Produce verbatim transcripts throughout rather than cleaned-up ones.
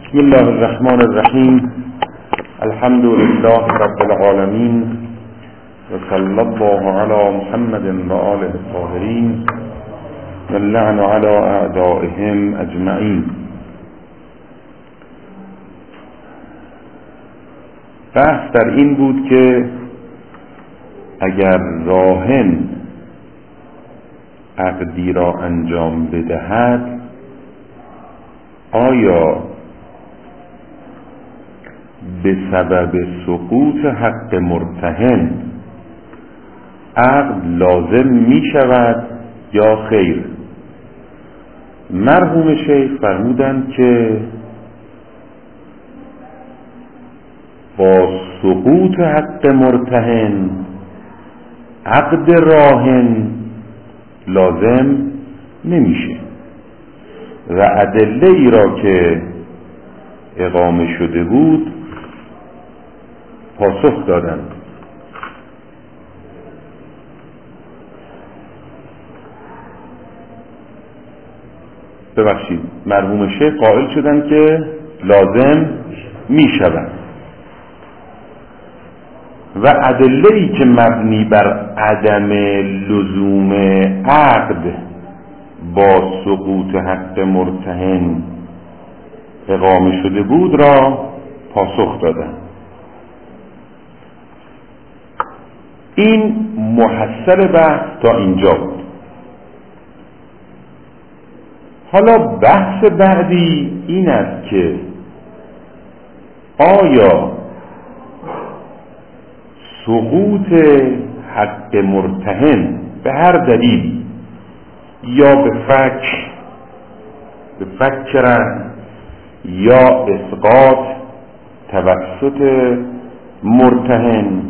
بسم الله الرحمن الرحیم. الحمد لله رب العالمین و صلی الله علی محمد و آله الطاهرین و اللعن علی اعدائهم اجمعین. بحث در این بود که اگر راهن عقدی را انجام بدهد، آیا به سبب سقوط حق مرتهن عقد لازم می شود یا خیر؟ مرحوم شیخ فرمودند که با سقوط حق مرتهن عقد راهن لازم نمیشه و ادله ای را که اقامه شده بود پاسخ دادند. ببخشید، مرحوم شیخ قائل شدند که لازم می شود و ادله ای که مبنی بر عدم لزوم عقد با سقوط حق مرتهن اقامه شده بود را پاسخ دادند. این محصل بحث تا اینجا بود. حالا بحث بعدی این است که آیا سقوط حق مرتهن به هر دلیل یا به فک به فکرن یا اسقاط توسط مرتهن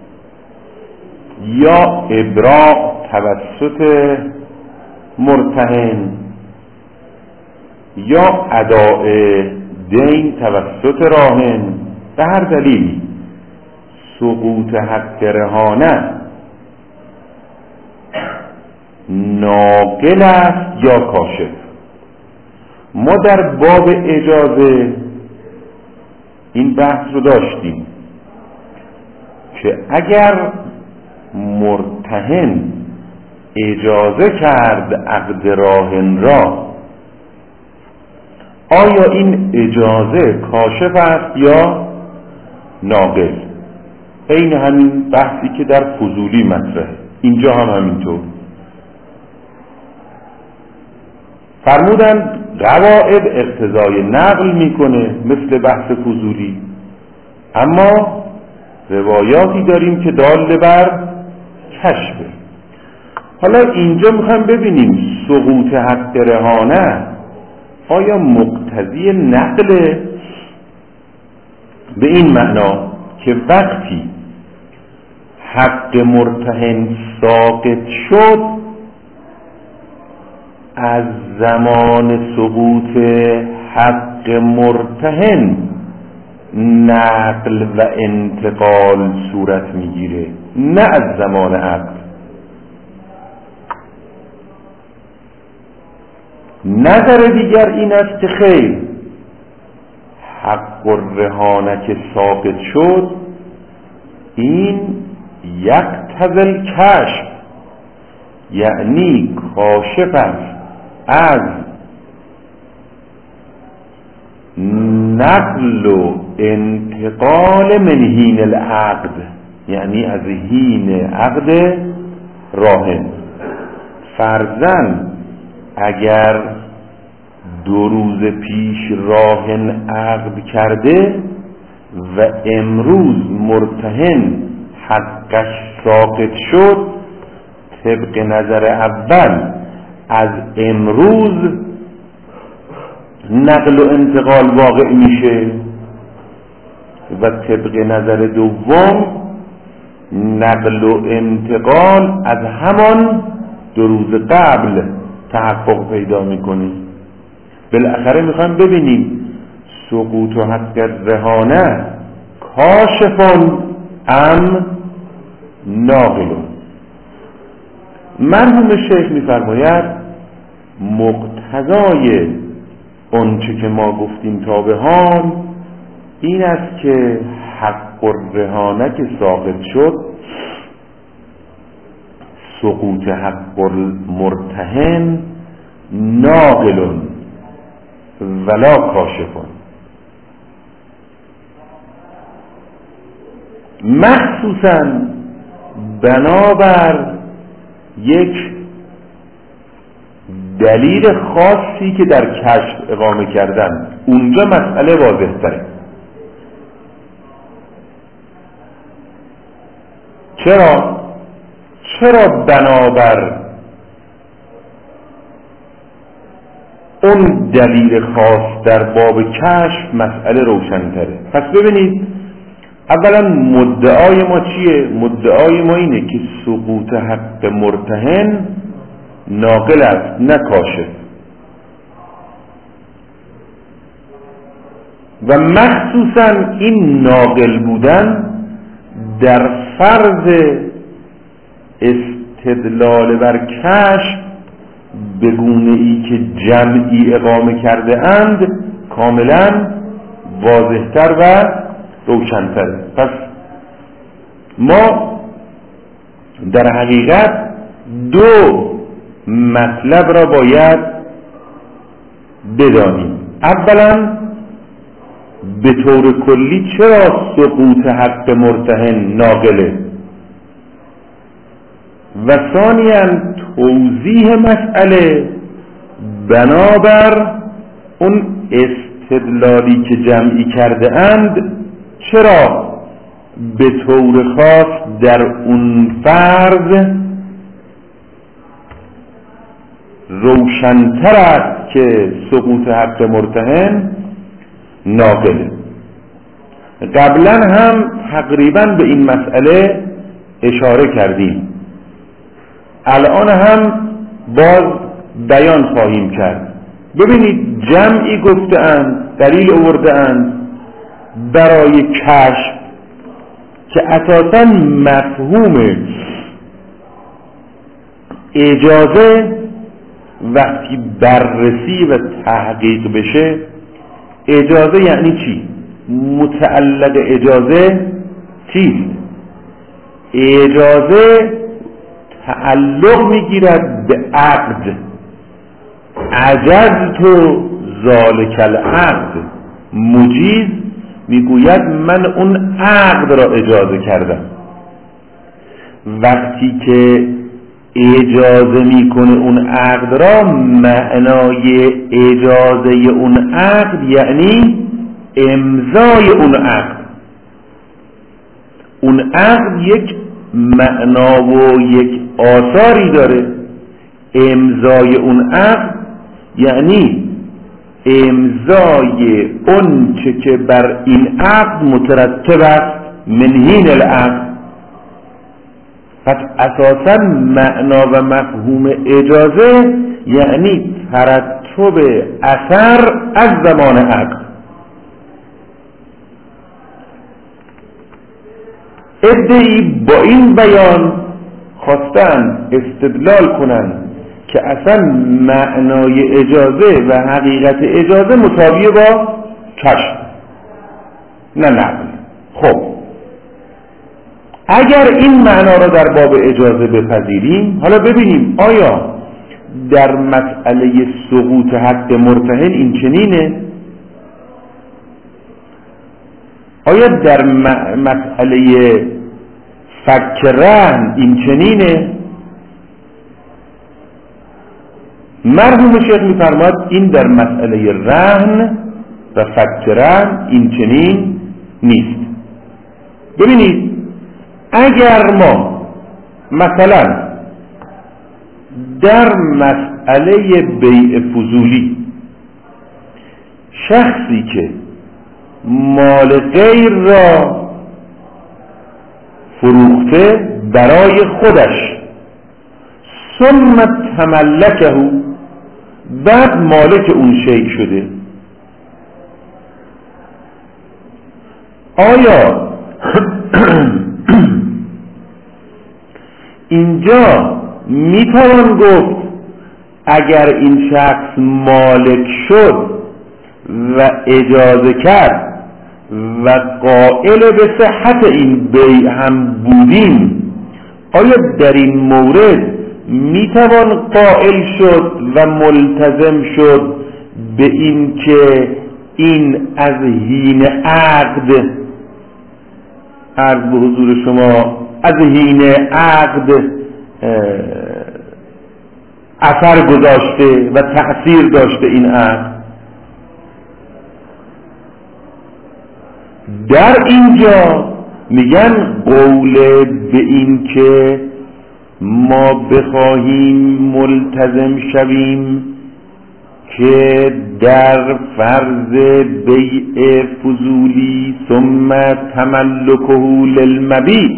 یا ابراء توسط مرتهن یا اداء دین توسط راهن، به هر دلیل سقوط حق رهانه ناقل است یا کاشف. ما در باب اجازه این بحث رو داشتیم که اگر مرتهن اجازه کرد عقد راهن را، آیا این اجازه کاشف است یا ناقل؟ این همین بحثی که در فضولی مطرحه، اینجا هم همینطور. فرمودند قواعد اقتضای نقل میکنه مثل بحث فضولی، اما روایاتی داریم که دال بر کشفه. حالا اینجا میخوام ببینیم سقوط حق رهانه آیا مقتضی نقله، به این معنا که وقتی حق مرتهن ساقط شد از زمان سقوط حق مرتهن نقل و انتقال صورت میگیره، نه از زمان عقد. نظر دیگر این است که خیر، حق الرهانه که ساقط شد این یقتضی کشف، یعنی کاشف است از نقل و انتقال من حین العقد، یعنی از حین عقد راهن. فرضاً اگر دو روز پیش راهن عقد کرده و امروز مرتهن حقش ساقط شد، طبق نظر اول از امروز نقل و انتقال واقع میشه و طبق نظر دوم نقل و انتقال از همان دو روز قبل تحقق پیدا میکنه. بالاخره میخوایم ببینیم سقوط و حق رهانه کاشفون ام ناقلون. مرحوم شیخ میفرماید مقتضای اون چه که ما گفتیم تا به حال این است که حق الرهانه که ساقط شد، سقوط حق المرتهن ناقل ولا کاشفون، مخصوصا بنابر یک دلیل خاصی که در کشف اقامه کردن، اونجا مسئله واضح تره. چرا؟ چرا بنابر اون دلیل خاص در باب کشف مسئله روشن‌تره؟ پس ببینید، اولا مدعای ما چیه؟ مدعای ما اینه که سقوط حق مرتهن ناقل است نه کاشف، و مخصوصا این ناقل بودن در فرض استدلال بر کشف به گونه ای که جمعی اقامه کرده اند کاملا واضحتر و روشنتر. پس ما در حقیقت دو مطلب را باید بدانیم. اولا به طور کلی چرا سقوط حق مرتهن ناقله، و ثانیاً توضیح مسئله بنابر اون استدلالی که جمعی کرده اند چرا به طور خاص در اون فرض روشن‌تر است که سقوط حق مرتهن ناقله. قبلا هم تقریبا به این مسئله اشاره کردیم، الان هم باز بیان خواهیم کرد. ببینید، جمعی گفته‌اند، دلیل آورده‌اند برای کشف که اساساً مفهوم اجازه وقتی بررسی و تحقیق بشه، اجازه یعنی چی؟ متعلق اجازه چیست؟ اجازه تعلق میگیرد به عقد. عجزت ذالک العقد، مجیز میگوید من اون عقد را اجازه کردم. وقتی که اجازه میکنه اون عقد را، معنای اجازه اون عقد یعنی امضای اون عقد. اون عقد یک معنا و یک آثاری داره. امضای اون عقد یعنی امضای اون چه که بر این عقد مترتب است من حین العقد. پس اساسا معنا و مفهوم اجازه یعنی ترتب اثر از زمان عقد. ادعی با این بیان خواستن استدلال کنند که اصلا معنای اجازه و حقیقت اجازه مساوی با کشف نه نقل. خب اگر این معنا را در باب اجازه بپذیریم، حالا ببینیم آیا در مسئله سقوط حق مرتهن این چنینه؟ آیا در مسئله فک رهن این چنینه؟ مرحوم شیخ می‌فرماید این در مسئله رهن و فک رهن این چنین نیست. ببینید، اگر ما مثلا در مسئله بیع فضولی شخصی که مال غیر را فروخته برای خودش ثم تملکه، بعد مالک اون شیء شده، آیا اینجا میتوان گفت اگر این شخص مالک شد و اجازه کرد و قائل به صحت این بیع هم بودیم، آیا در این مورد میتوان قائل شد و ملتزم شد به این که این از حین عقد، عرض به حضور شما، از حین عقد اثر گذاشته و تأثیر داشته این عقد؟ در اینجا میگن قول به این که ما بخواهیم ملتزم شویم که در فرض بیع فضولی ثم تملکه للمبیع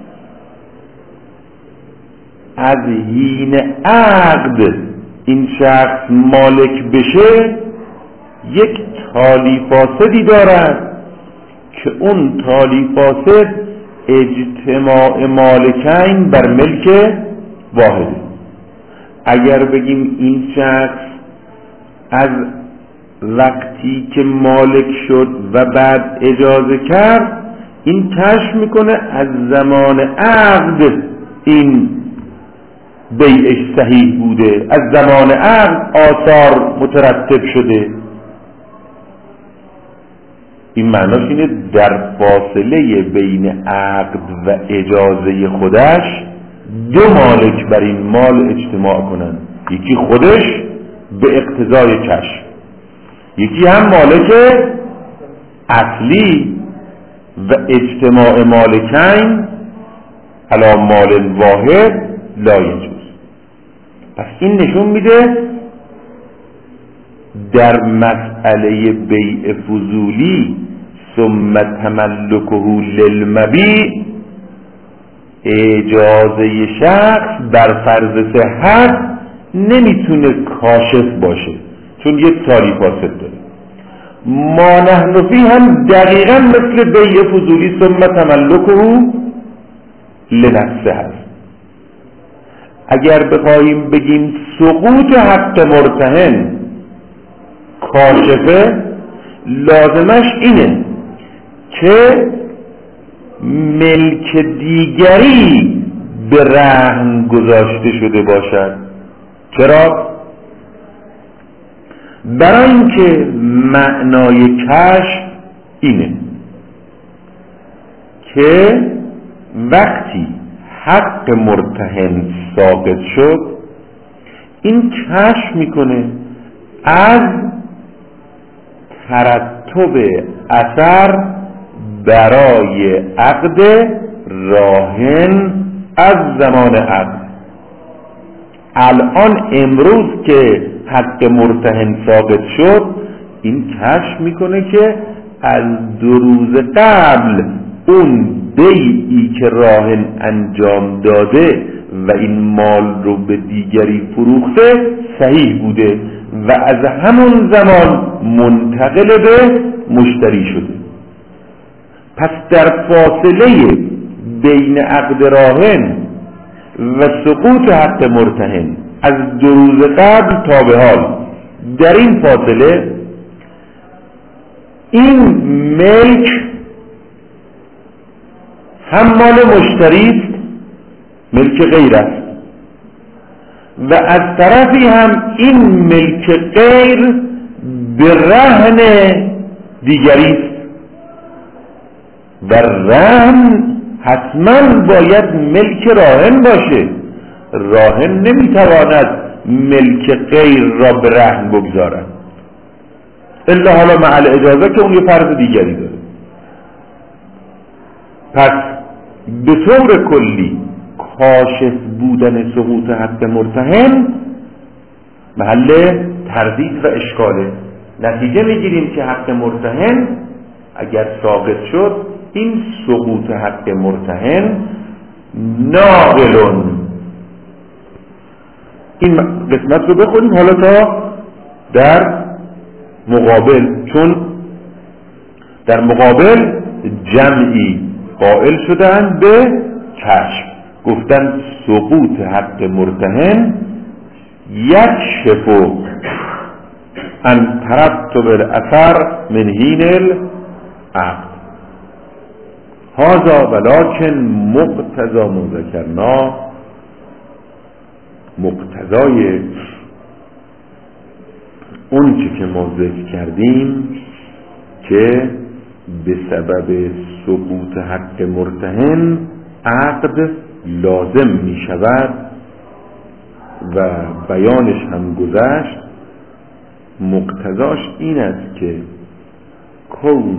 از حین عقد این شخص مالک بشه، یک تالی فاسدی دارد که اون تالی فاسد اجتماع مالکین بر ملک واحده. اگر بگیم این شخص از وقتی که مالک شد و بعد اجازه کرد، این کشف میکنه از زمان عقد این بیعش صحیح بوده، از زمان عقد آثار مترتب شده. این معناش اینه در فاصله بین عقد و اجازه خودش دو مالک بر این مال اجتماع کنن، یکی خودش به اقتضای کشف، یکی هم مالک اصلی و اجتماع مالکین علی مال واحد لا یجوز. پس این نشون میده در مسئله بیع فضولی ثم تملکه للمبیع اجازه شخص بر فرض صحت نمیتونه کاشف باشه، چون یک تالی فاسد داره. ما نحن فی هم دقیقا مثل بیع فضولی ثم تملکه لنفسه هست. اگر بخواهیم بگیم سقوط حق مرتهن کاشفه، لازمش اینه که ملک دیگری به رهن گذاشته شده باشد. چرا؟ برای اینکه معنای کشف اینه که وقتی حق مرتهن ساقط شد، این کشف میکنه از ترتب اثر برای عقد راهن از زمان عقد. الان امروز که حق مرتهن ثابت شد، این کشف میکنه که از دو روز قبل اون بیعی که راهن انجام داده و این مال رو به دیگری فروخته صحیح بوده و از همون زمان منتقل به مشتری شده. پس در فاصله بین عقد راهن و سقوط حق مرتهن از دو روز قبل تا به حال، در این فاصله این ملک هم مال مشتری است، ملک غیر است، و از طرفی هم این ملک غیر به رهن دیگری است و رهن حتما باید ملک راهن باشه. راهن نمیتواند ملک غیر را به رهن بگذارد الا حالا مع الاجازه که اون یه فرض دیگری داره. پس به طور کلی کاشف بودن سقوط حق مرتهن محل تردید و اشکاله. نتیجه میگیریم که حق مرتهن اگر ساقط شد، این سقوط حق مرتهن ناقلون. این قسمت رو بخونیم حالا تا در مقابل، چون در مقابل جمعی قائل شدن به کشف، گفتن سقوط حق مرتهن یک شفو ان ترتب الاثر من حین العقد. هذا ولکن مقتضا ما ذکرنا، مقتضای اون چی که ما ذکر کردیم که به سبب سقوط حق مرتهن عقد لازم می شود و بیانش هم گذشت. مقتضاش این است که کون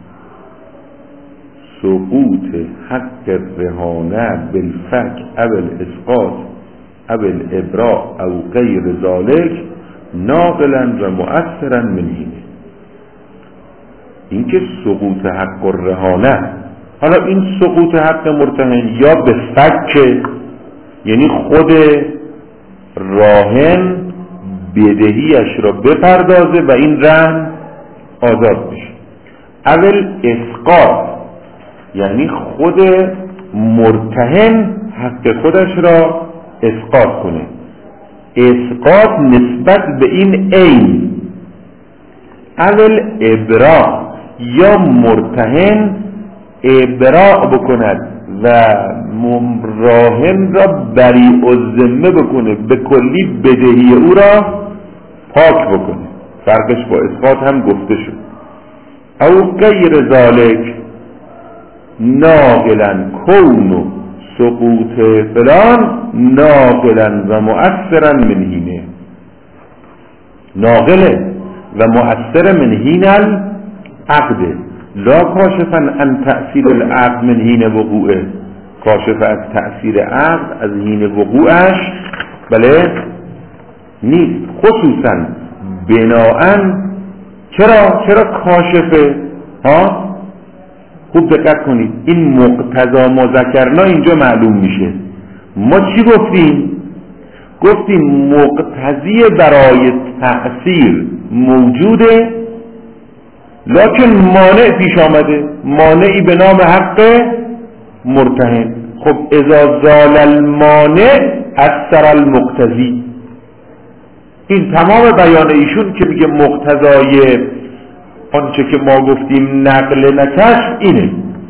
سقوط حق رهانه بالفک او الاسقاط او الابراء او غیر ذالک ناقلا و مؤثرا من حینه. این که سقوط حق الرهانه، حالا این سقوط حق مرتهن یا به فک، یعنی خود راهن بدهیش را بپردازه و این رهن آزاد میشه، اول اسقاط یعنی خود مرتهن حق خودش را اسقاط کنه. اسقاط نسبت به این عین، اول ابراء یا مرتهن ابراء بکند و راهن را بریء الذمه بکنه، به کلی بدهی او را پاک بکنه. فرقش با اسقاط هم گفته شد. او غیر ذالک ناقلا کون سقوط فلان ناقلا و مؤثرا من حینه، ناقله و مؤثر من حین العقد لا کاشفا عن تأثیر العقد من حین وقوعه، کاشف از تأثیر عقد از حین وقوعش بله نیست. خصوصا بناءن چرا چرا کاشفه ها؟ خوب دقت کنید، این مقتضا ما ذکرنا اینجا معلوم میشه. ما چی گفتیم؟ گفتیم مقتضی برای تأثیر موجوده لکن مانع پیش آمده، مانعی به نام حق مرتهن. خب اذا زال المانع اثر المقتضی. این تمام بیان ایشون که میگه مقتضای آنچه که ما گفتیم نقل نکشف اینه،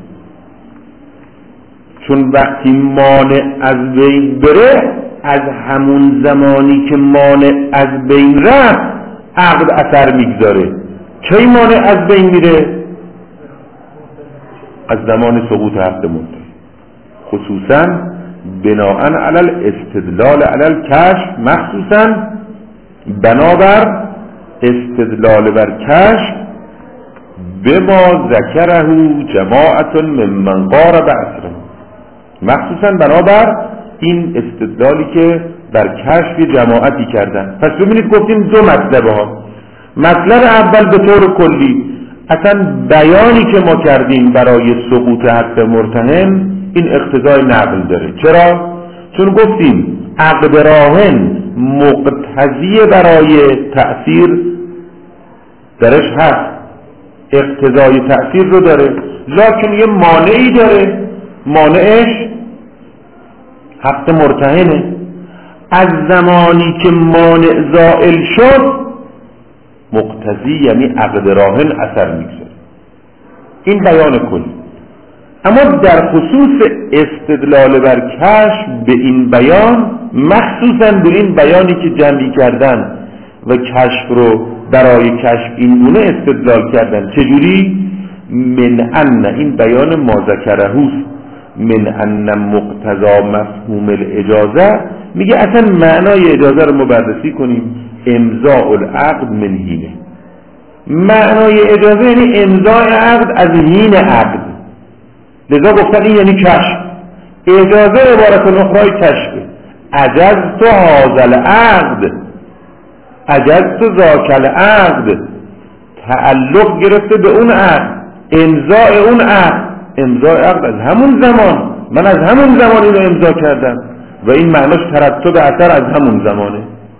چون وقتی مانع از بین بره، از همون زمانی که مانع از بین رفت عقد اثر میگذاره. کی مانع از بین میره؟ از زمان سقوط حق مرتهن، خصوصا بناءً علی الاستدلال علی الکشف، مخصوصا بنابر استدلال بر کشف بما ذکره جماعت ممن قارب عصره، مخصوصا بنابر این استدلالی که بر کشف جماعتی کردن. پس ببینید گفتیم دو مطلب ها. مطلب اول به طور کلی اصلا بیانی که ما کردیم برای سقوط حق مرتهن این اقتضای نقل داره. چرا؟ چون گفتیم عقد راهن مقتضی برای تأثیر درش هست، اقتضای تأثیر رو داره، لکن یه مانعی داره، مانعش حق مرتهنه. از زمانی که مانع زائل شد مقتضی یعنی عقد راهن اثر میگذاره. این بیان کلی. اما در خصوص استدلال بر کشف به این بیان، مخصوصا به این بیانی که جمعی کردن و کشف رو برای کشف این گونه استدلال کردن، چجوری؟ من ان، این بیان ما ذکرهوست، من ان مقتضا مفهوم الاجازه، میگه اصلا معنای اجازه رو ما بررسی کنیم. امضاء العقد من حینه، معنای اجازه یعنی امضاء عقد از حین عقد، لذا گفتن این یعنی کشف. اجازه عبارت اخرای کشفه. عجزت هذا العقد، عجزت ذاک العقد، تعلق گرفته به اون عقد، امضاء اون عقد، امضاء عقد از همون زمان، من از همون زمان اینو امضا کردم و این معناش ترتب اثر از همون زمانه.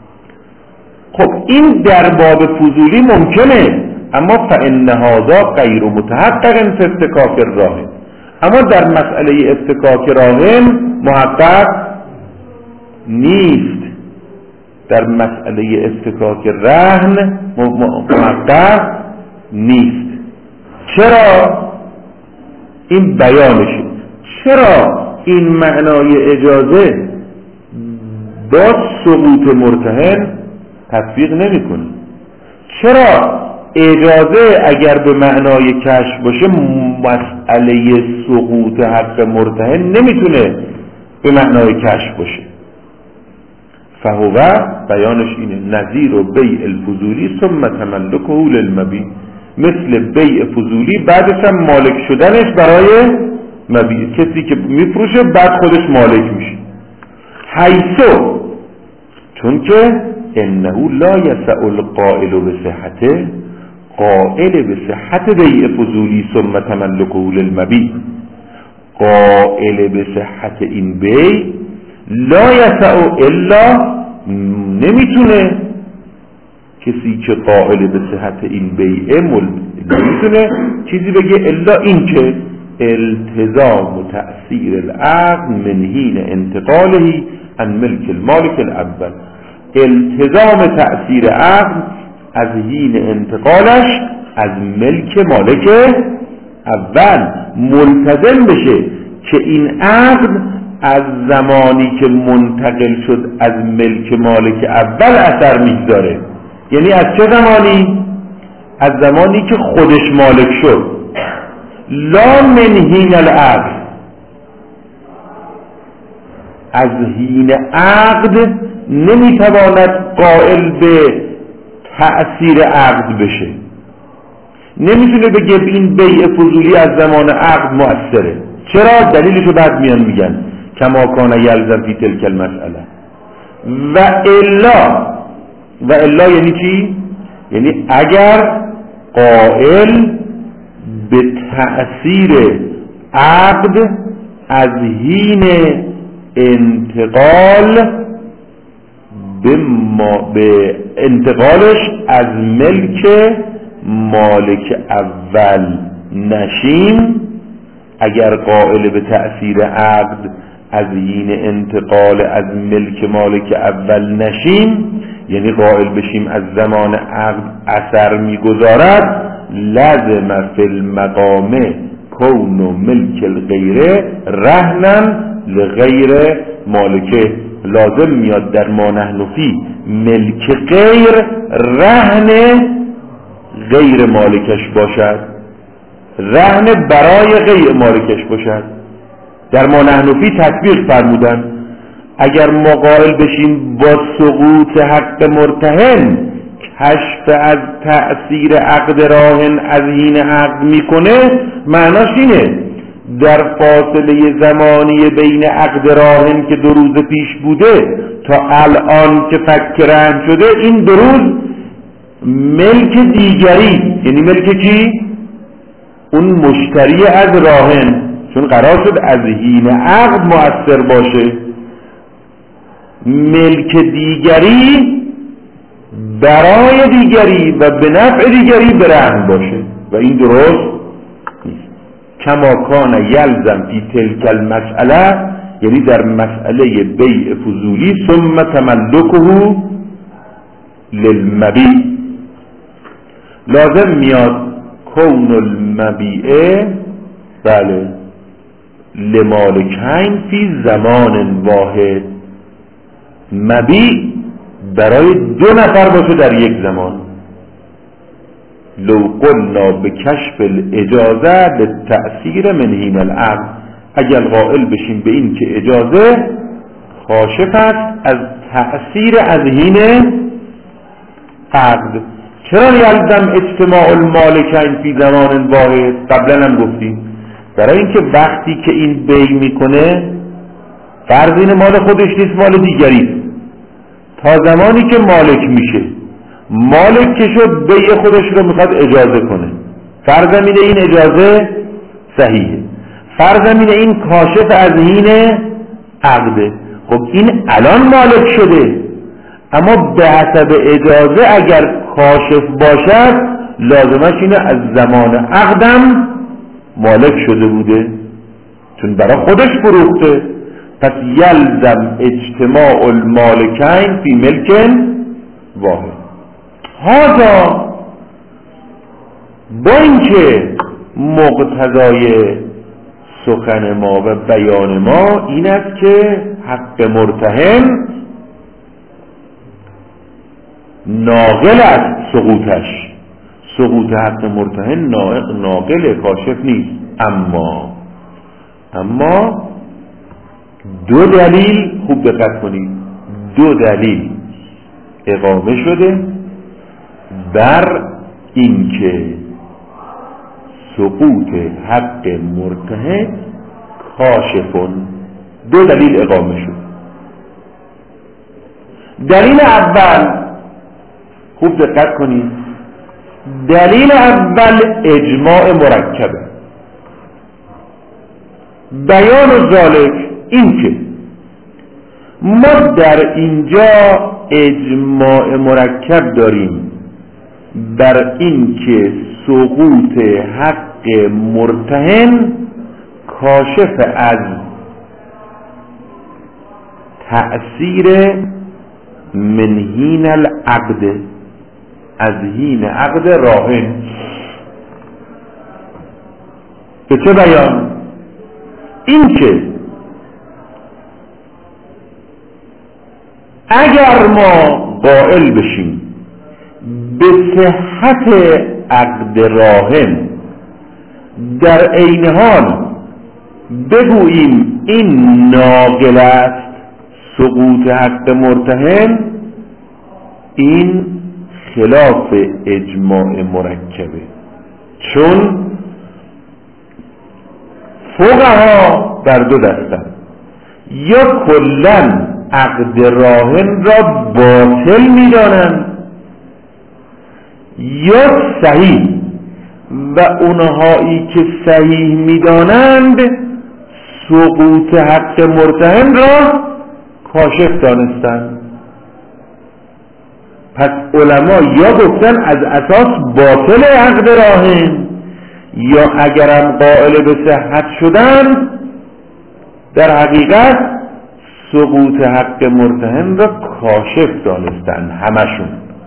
خب این در باب فضولی ممکنه، اما فإن هذا غیر متحقق فی افتکاک الراهن، اما در مسئله افتکاک راهن محقق نیست. در مسئله افتکاک رهن موقع نیست. چرا؟ این بیانشه. چرا این معنای اجازه با سقوط مرتهن تطبیق نمی کنه؟ چرا اجازه اگر به معنای کشف باشه مسئله سقوط حق مرتهن نمیتونه به معنای کشف باشه؟ فهو بیانش اینه نظیر و بیع الفضولی ثم تملکه للمبیع، مثل بیع فضولی بعدش هم مالک شدنش برای مبیع، کسی که میفروشه بعد خودش مالک میشه. حیثو، چون که انه لا یسع القائل به صحته، قائل به صحت بیع فضولی ثم تملکه للمبیع، قائل به صحت این بیع لا یسع الا، نمیتونه کسی که قائل به صحت این بیع نمیتونه چیزی بگه الا این که التزام تأثیر العقد من حین انتقاله عن ملک المالک الاول، التزام تأثیر عقد از حین انتقالش از ملک مالک اول ملتزم بشه که این عقد از زمانی که منتقل شد از ملک مالک اول اثر میگذاره. یعنی از چه زمانی؟ از زمانی که خودش مالک شد. لا من حین العقد، از حین عقد نمیتواند قائل به تأثیر عقد بشه. نمیتونه بگه این بیع فضولی از زمان عقد مؤثره. چرا؟ دلیلشو بعد میان میگن کما کان یلزم فی تلک المسئله. و الا، و الا یعنی چی؟ یعنی اگر قائل به تأثیر عقد از حین انتقال به, ما به انتقالش از ملک مالک اول نشیم، اگر قائل به تأثیر عقد از حین انتقال از ملک مالک اول نشیم، یعنی قائل بشیم از زمان عقد اثر میگذارد، لازم فی المقام کون ملک الغیره رهنن لغیر مالکه، لازم میاد در ما نحن فی ملک غیر رهن غیر مالکش باشد، رهن برای غیر مالکش باشد. در ما نحن فی تطبیق فرمودن اگر ما قائل بشیم با سقوط حق مرتهن کشف از تأثیر عقد راهن از حین عقد میکنه، معناش اینه در فاصله زمانی بین عقد راهن که دو روز پیش بوده تا الان که فک رهن شده، این دو روز ملک دیگری، یعنی ملک کی؟ اون مشتری از راهن، چون قرار شد از حین عقد مؤثر باشه، ملک دیگری برای دیگری و به نفع دیگری برهن باشه و این درست نیست. کما کان یلزم فی تلک المسئله، یعنی در مسئله بیع فضولی ثم تملکه للمبیع، لازم میاد کون المبیع بله لمالکین فی زمان واحد، مبیع برای دو نفر باشه در یک زمان. لو قلنا به کشف الاجازه به تأثیر من حین العقد، اگر قائل بشیم به این که اجازه کاشف است از تأثیر از حین عقد. چرا یلزم اجتماع المالکین فی زمان واحد؟ قبلا هم گفتیم برای اینکه وقتی که این بیع میکنه فرض این مال خودش نیست، مال دیگری، تا زمانی که مالک میشه، مالک که شد بیع خودش رو میخواد اجازه کنه، فرض اینه این اجازه صحیحه، فرض اینه این کاشف از حین عقده. خب این الان مالک شده، اما به حسب اجازه اگر کاشف باشد لازمش اینه از زمان عقدم مالک شده بوده، چون برای خودش فروخته. پس یلزم اجتماع المالکین فی ملک واحد. هذا با اینکه مقتضای سخن ما و بیان ما این است که حق مرتهن ناقل است، سقوطش سقوط حق مرتهن ناقل کاشف نیست. اما اما دو دلیل، خوب دقت کنید، دو دلیل اقامه شده بر اینکه سقوط حق مرتهن کاشفون. دو دلیل اقامه شد. دلیل اول، خوب دقت کنید، دلیل اول اجماع مرکبه. بیان ذالک این که ما در اینجا اجماع مرکب داریم بر این که سقوط حق مرتهن کاشف از تأثیر منهین العقد، از هین عقد راهن. به چه بیان؟ این که اگر ما قائل بشیم به صحت عقد راهن، در عین حال بگوییم این ناقل است سقوط حق مرتهن، این خلاف اجماع مرکبه. چون فقها در دو دستن، یا کلن عقد راهن را باطل می‌دانند یا صحیح، و اونهایی که صحیح می‌دانند سقوط حق مرتهن را کاشف دانستند. پس علما یا گفتن از اساس باطل عقد راهن، یا اگرم قائل به صحت شدن در حقیقت سقوط حق مرتهن را کاشف دانستند همشون.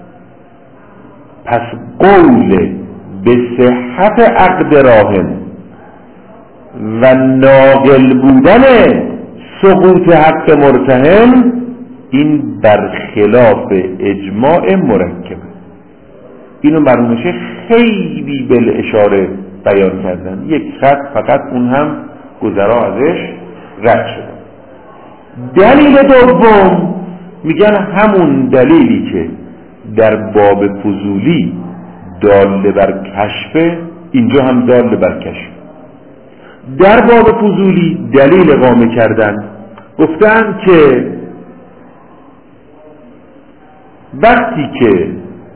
پس قول به صحت عقد راهن و ناقل بودن سقوط حق مرتهن این برخلاف اجماع مرکبه. اینو برنامه خیلی بالاشاره بیان کردن، یک خط فقط، اون هم گذرا ازش رد شد. دلیل دوم میگن همون دلیلی که در باب فضولی دال بر کشف، اینجا هم دال بر کشف. در باب فضولی دلیل اقامه کردن، گفتن که وقتی که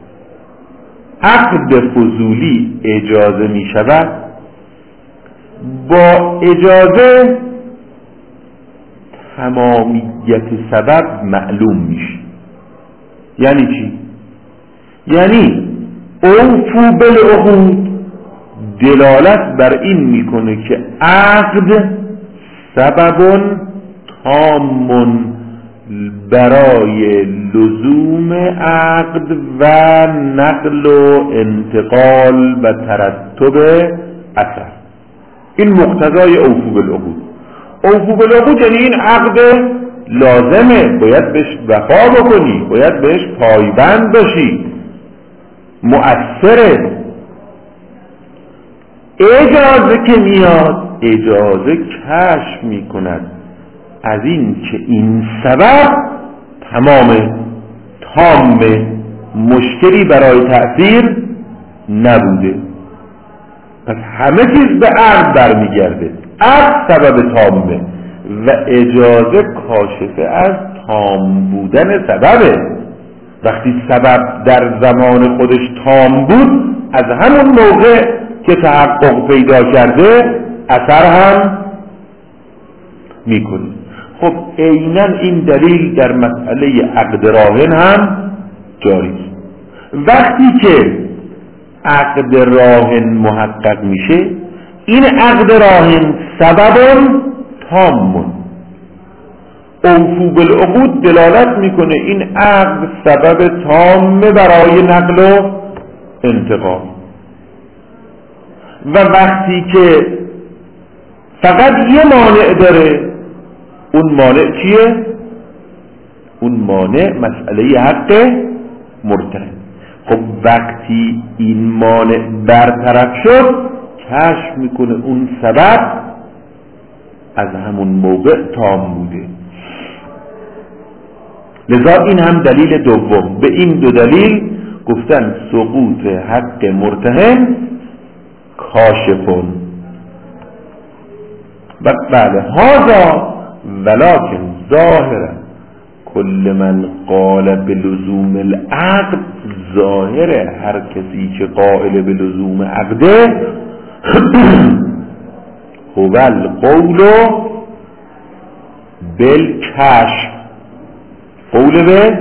عقد فضولی اجازه می شود، با اجازه تمامیت سبب معلوم میشه. یعنی چی؟ یعنی اوفو بالعقود دلالت بر این میکنه که عقد سبب تام برای لزوم عقد و نقل و انتقال و ترتب اثر. این مقتضای اوفو بالعقود. اوفو بالعقود یعنی این عقد لازمه، باید بهش وفا بکنی، باید بهش پایبند باشی، مؤثره. اجازه که میاد، اجازه کشف میکند از این که این سبب تمامه، تامه، مشکلی برای تأثیر نبوده. پس همه چیز به عقد برمیگرده. عقد سبب تامه و اجازه کاشفه از تام بودن سببه. وقتی سبب در زمان خودش تام بود، از همون موقع که تحقق پیدا کرده اثر هم میکنه. خب عیناً این دلیل در مسئله عقد راهن هم جاری است. وقتی که عقد راهن محقق میشه، این عقد راهن سبب تام، اوفو بالعقود دلالت میکنه این عقد سبب تام برای نقل و انتقال، و وقتی که فقط یه مانع داره، اون مانع کیه؟ اون مانع مسئله حق مرتهن. خب وقتی این مانع برطرف شد، کشف میکنه اون سبب از همون موقع تام بوده. لذا این هم دلیل دوم. به این دو دلیل گفتن سقوط حق مرتهن کاشفون. و بله هذا ولکن ظاهرا کل من قال بلزوم العقد، ظاهر هر کسی که قائل بلزوم عقده هو القول بالکشف، قول به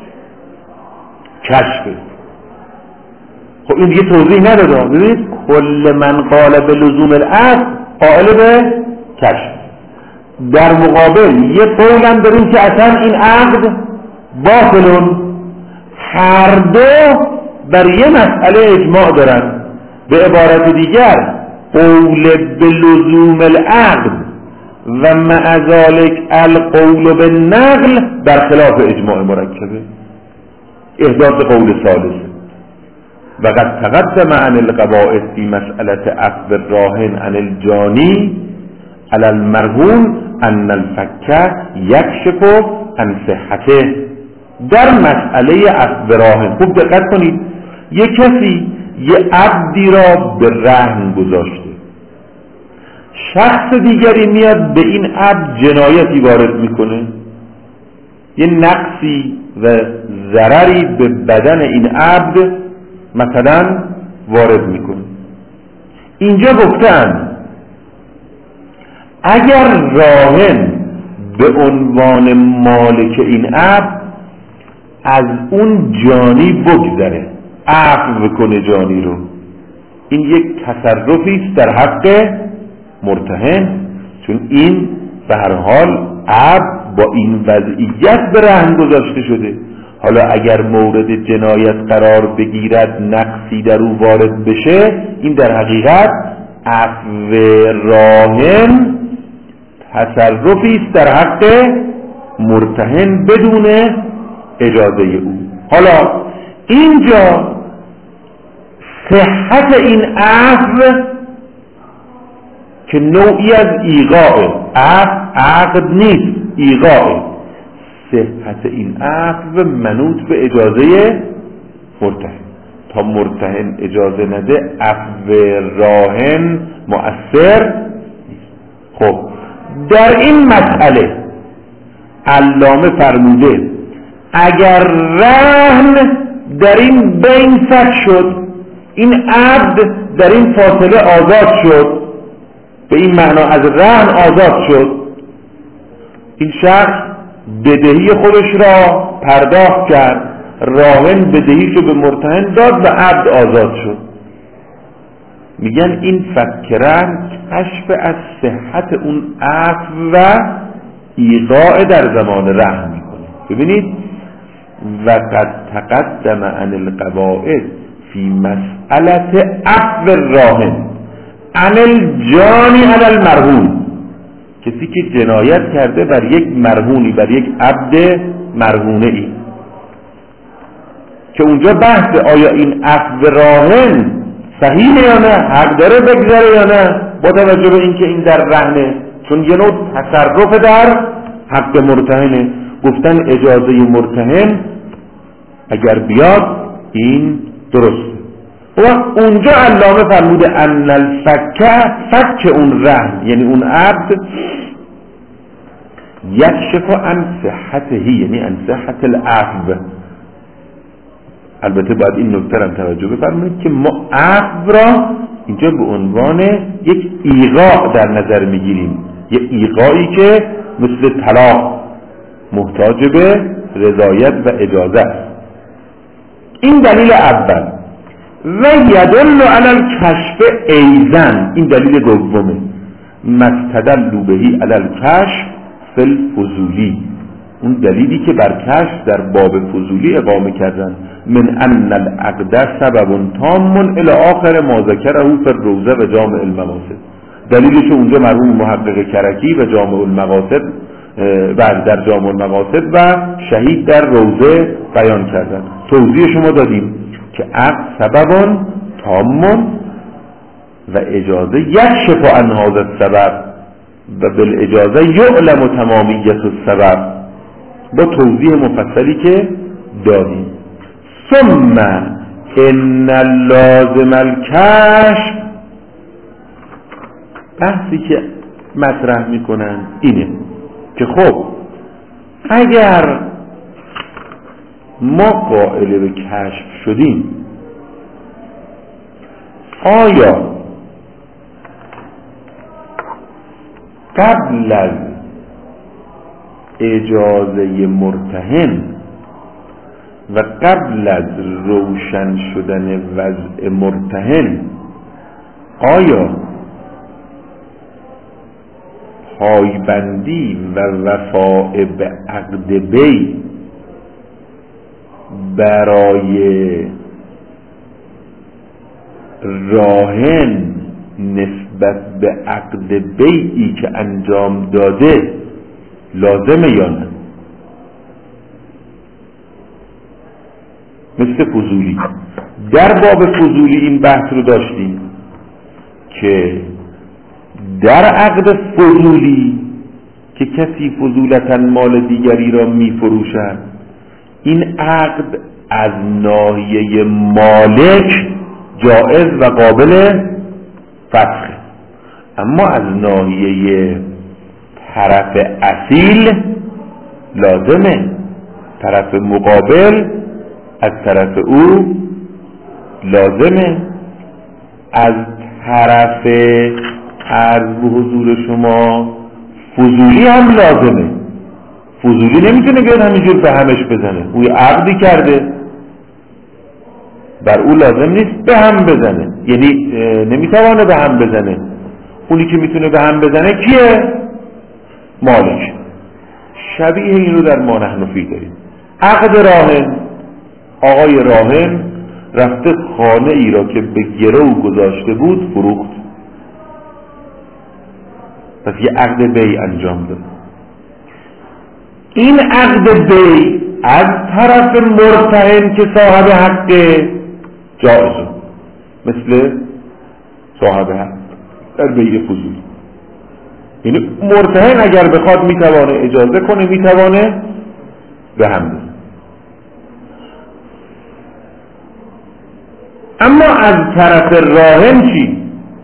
کشف. خب این دیگه توضیح نداده. ببینید کل من قال بلزوم العقد قائل به کشف. در مقابل یه قول هم داریم که اصلا این عقد باطلون. هر دو بر یه مسئله اجماع دارن. به عبارت دیگر قول بلزوم العقد و مع ذلك القول بالنقل در خلاف اجماع مرکبه، احداث قول ثالث. و قد تقدم عن القواعد في مسألة عقد الراهن عن الجاني على المرهون ان الفك يكشف عن صحته. در مسئله عقد راهن خوب دقت کنید، یک کسی یه عبدی را به رهن گذاشته، شخص دیگری میاد به این عبد جنایتی وارد میکنه، یه نقصی و ضرری به بدن این عبد مثلا وارد میکنه. اینجا گفتن اگر راهن به عنوان مالک این عبد از اون جانی بگذره، عفو کنه جانی رو، این یک تصرفی است در حق مرتهن، چون این به هر حال عبد با این وضعیت به رهن گذاشته شده. حالا اگر مورد جنایت قرار بگیرد، نقصی در او وارد بشه، این در حقیقت عفو راهن تصرفی است در حق مرتهن بدون اجازه او. حالا اینجا صحت این عفو که نوعی از ایقاع، عقد نیست، ایقاع، صحت این عفو منوط به اجازه مرتهن. تا مرتهن اجازه نده عفو راهن مؤثر نیست. خب در این مسئله علامه فرموده اگر رهن در این بین فک شد، این عبد در این فاصله آزاد شد، به این معنا از رهن آزاد شد، این شخص بدهی خودش را پرداخت کرد، راهن بدهیشو به مرتهن داد و عبد آزاد شد. میگن این فک رهن کشف از صحت اون عفو و ایقاع در زمان رهن میکنه. ببینید و قد تقدم عن القواعد فی مسئله عفو الراهن عن الجانی علی المرهون، کسی که جنایت کرده بر یک مرهونی، بر یک عبد مرهونه ای، که اونجا بحث آیا این عفو راهن صحیحه یا نه، حق داره بگذره یا نه، با توجه به اینکه این در رهنه، چون یه نوع تصرف در حق مرتهنه. گفتن اجازه مرتهن اگر بیاد این درسته. و اونجا علامه فرموده ان الفک، فک اون رهن یعنی اون عبد، یکشف عن صحته، یعنی عن صحت العفو. البته باید این نکته هم توجه بفرمایید که ما عفو را اینجا به عنوان یک ایقاع در نظر میگیریم، یک ایقاعی که مثل طلاق محتاج به رضایت و اجازه است. این دلیل اول. و یدل علی الکشف ایضا، این دلیل دومه، مستدلوا بهی علی الکشف فل فضولی، اون دلیلی که بر کشف در باب فضولی اقامه کردن، من ان العقد سبب تام الی آخر ما ذکره فی الروضه و جامع المقاصد. دلیلش اونجا مرحوم محقق کرکی و جامع المقاصد بعد در جامع المقاصد و شهید در روضه بیان کردن. توضیح شما دادیم که عقد سبب تام و اجازه یکشف عن هذا السبب و بالاجازه یعلم تمامیت السبب، با توضیح مفصلی که دادیم. ثم ان لازم الکشف، بحثی که مطرح میکنن اینه که خب اگر ما قائل به کشف شدیم، آیا قبل از اجازه مرتهن و قبل از روشن شدن وضع مرتهن آیا پایبندی و وفاء به عقد بی برای راهن نسبت به عقد بیعی که انجام داده لازمه یا نه؟ مثل فضولی، در باب فضولی این بحث رو داشتیم که در عقد فضولی که کسی فضولتاً مال دیگری را می فروشد، این عقد از ناحیه مالک جائز و قابل فسخه، اما از ناحیه طرف اصیل لازمه طرف مقابل از طرف او لازمه. از طرف عرض به حضور شما فضولی هم لازمه. فضولی نمیتونه بیاد همینجور به همش بزنه، او عقدی کرده، بر او لازم نیست به هم بزنه، یعنی نمیتوانه به هم بزنه. اونی که میتونه به هم بزنه کیه؟ مالک. شبیه این رو در ما نحن فی داریم. عقد راهن، آقای راهن رفته خانه ای را که به گرو گذاشته بود فروخت، پس یه عقد بی انجام داد. این عقد بی از طرف مرتهن که صاحب حق جائزه، مثل صاحب حق در بیع فضول. یعنی مرتهن اگر بخواد میتوانه اجازه کنه، میتوانه به هم بزنه. اما از طرف راهن چی؟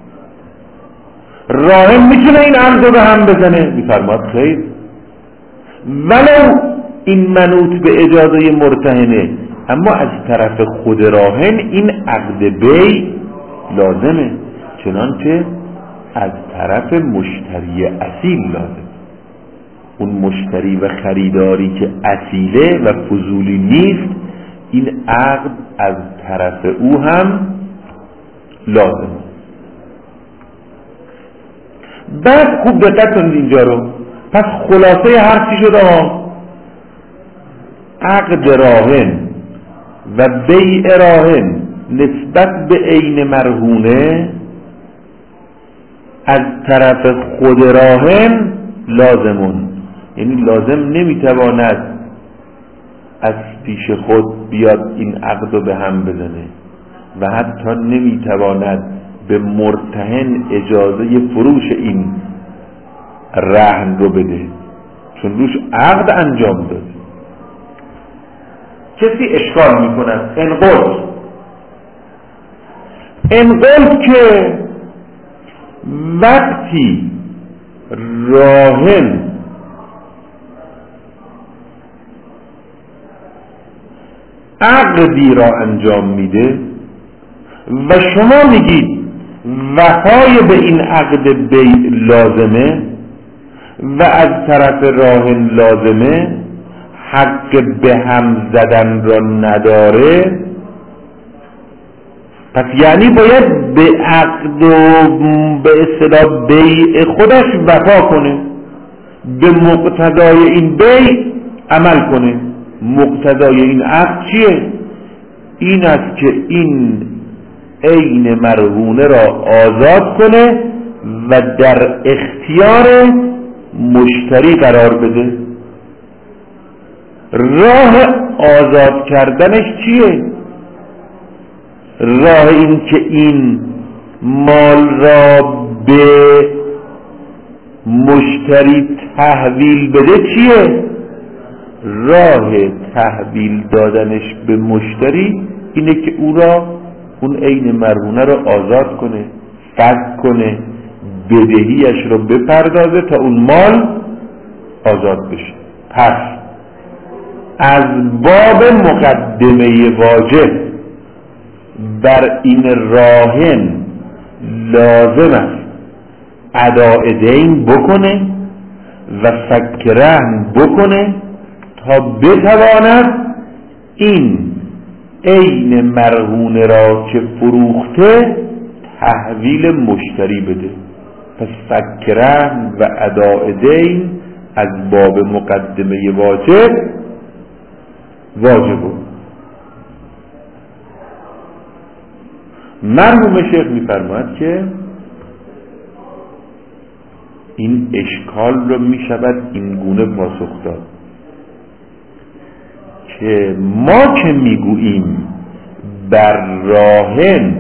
راهن میتونه این عقد رو به هم بزنه؟ میفرماد خیر، ولو این منوط به اجازه مرتهنه، اما از طرف خود راهن این عقد بی لازمه، چنانچه از طرف مشتری اصیل لازم. اون مشتری و خریداری که اصیله و فضولی نیست، این عقد از طرف او هم لازم. بعد خوب دقت کنید اینجا رو. پس خلاصه هر چی شده ها، عقد راهن و بیع راهن نسبت به عین مرهونه از طرف خود راهن لازمون، یعنی لازم نمیتواند از پیش خود بیاد این عقد رو به هم بزنه و حتی نمیتواند به مرتهن اجازه فروش این رهن رو بده، چون روش عقد انجام داد. کسی اشکال میکند انقل انقل که وقتی راهن عقدی را انجام میده و شما میگید وفای به این عقد بیع لازمه و از طرف راهن لازمه، حق به هم زدن را نداره، پس یعنی باید به عقد و به اصطلاح بیع خودش وفا کنه. به مقتضای این بیع عمل کنه. مقتضای این عقد چیه؟ این است که این عین مرهونه را آزاد کنه و در اختیار مشتری قرار بده. راه آزاد کردنش چیه؟ راه این که این مال را به مشتری تحویل بده چیه؟ راه تحویل دادنش به مشتری اینه که او را اون عین مرهونه را آزاد کنه، فسخ کنه، بدهیش را بپردازه تا اون مال آزاد بشه. پس از باب مقدمه واجب بر این راهن لازم است اداء دین بکنه و فک رهن بکنه تا بتواند این عین مرهونه را که فروخته تحویل مشتری بده. پس فک رهن و اداء دین از باب مقدمه واجب واجبه. مرحوم شیخ می‌فرماید که این اشکال رو می شود این گونه پاسخ داد که ما که میگوییم بر راهن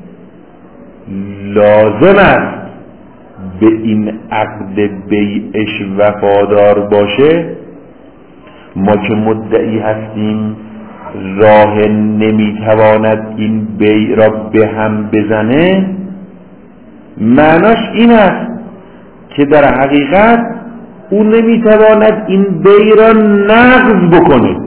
لازم است به این عقد بیعش وفادار باشه، ما که مدعی هستیم راهن نمیتواند این بیع را به هم بزنه، معناش این است که در حقیقت او نمیتواند این بیع را نقض بکنه.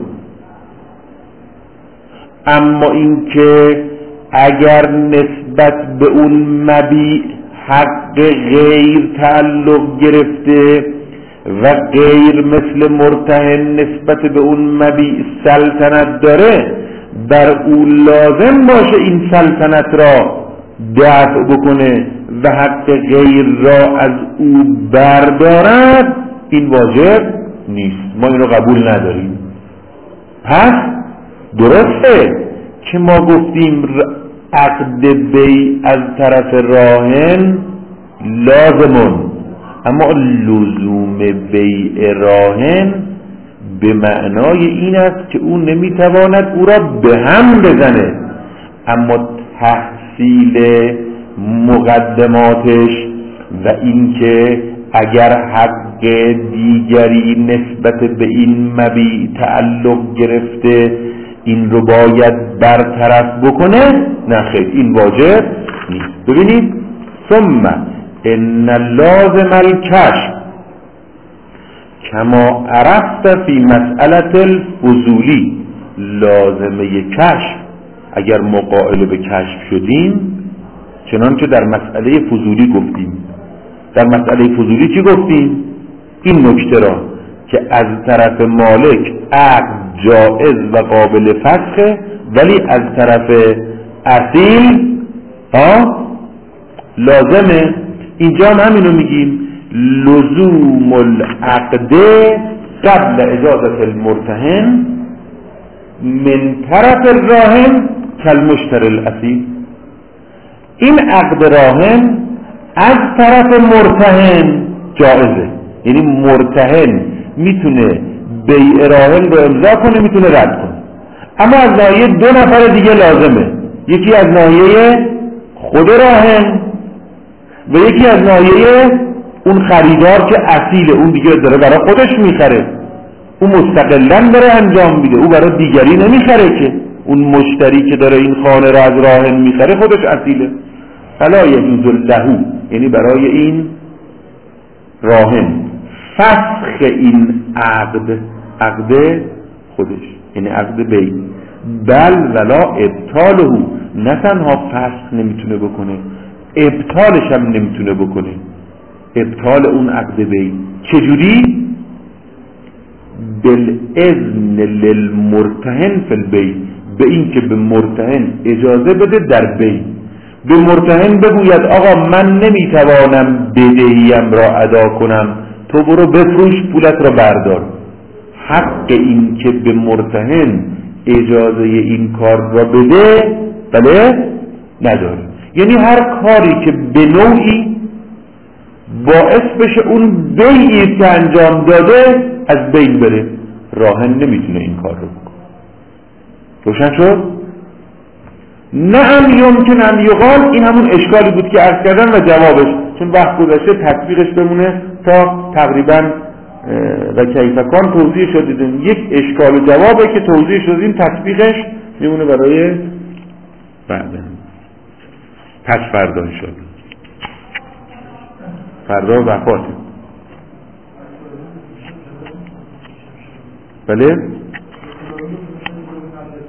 اما این که اگر نسبت به اون مبیع حق غیر تعلق گرفته و غیر مثل مرتهن نسبت به اون مبیع سلطنت داره، بر او لازم باشه این سلطنت را دفع بکنه و حق غیر را از او بردارد، این واجب نیست. ما این رو قبول نداریم. پس درسته که ما گفتیم عقد بیع از طرف راهن لازمون، اما لزوم بیع راهن به معنای این است که او نمیتواند او را به هم بزنه، اما تحصیل مقدماتش و اینکه اگر حق دیگری نسبت به این مبیع تعلق گرفته این رو باید برطرف بکنه، نه خیر، این واجب نیست. ببینید ثم ان لازم الکشف کما عرفت فی مسئله الفضولی، لازمه کشف اگر مقابل به کشف شدیم چنانچه در مسئله فضولی گفتیم. در مسئله فضولی چی گفتیم؟ این نکته را که از طرف مالک عقد جائز و قابل فسخه، ولی از طرف اصیل ها لازمه. اینجا هم همینو میگیم لزوم العقد قبل اجازت المرتهن من طرف الراهن کالمشتری الاصیل. این عقد راهن از طرف مرتهن جائزه، یعنی مرتهن میتونه بیع راهن رو امضا کنه، میتونه رد کنه، اما از ناحیه دو نفر دیگه لازمه، یکی از ناحیه خود راهن و یکی از ناحیه اون خریدار که اصیل اون دیگه داره برای خودش میخره، اون مستقلاً داره انجام میده، او برای دیگری نمیخره که اون مشتری که داره این خانه را از راهن میخره خودش اصیله. فلا یجوز له، یعنی برای این راهن فسخ این عقد، عقد خودش یعنی عقد بیع، بل ولا ابطاله، نه تنها فسخ نمیتونه بکنه، ابطالش هم نمیتونه بکنه. ابطال اون عقد بیع چجوری؟ بالاذن للمرتهن فی البیع، به این که به مرتهن اجازه بده در بیع. به مرتهن بگوید آقا من نمیتوانم بدهیم را ادا کنم تو برو بفروش پولت را بردار. حق این که به مرتهن اجازه این کار را بده بله نداره. یعنی هر کاری که به نوعی باعث بشه اون بیعی که انجام داده از بین بره، راهن نمیتونه این کار رو بکنه. روشن شد؟ نه هم یمکن ان یقال، این همون اشکالی بود که عرض کردن و جوابش، چون وقت گذشته تطبیقش بمونه تا تقریبا و کیفکان توضیح شدیدیم. یک اشکال و جوابه که توضیح شدیم، تطبیقش میمونه برای بعد پس فردا شد. فردا وفاته. بله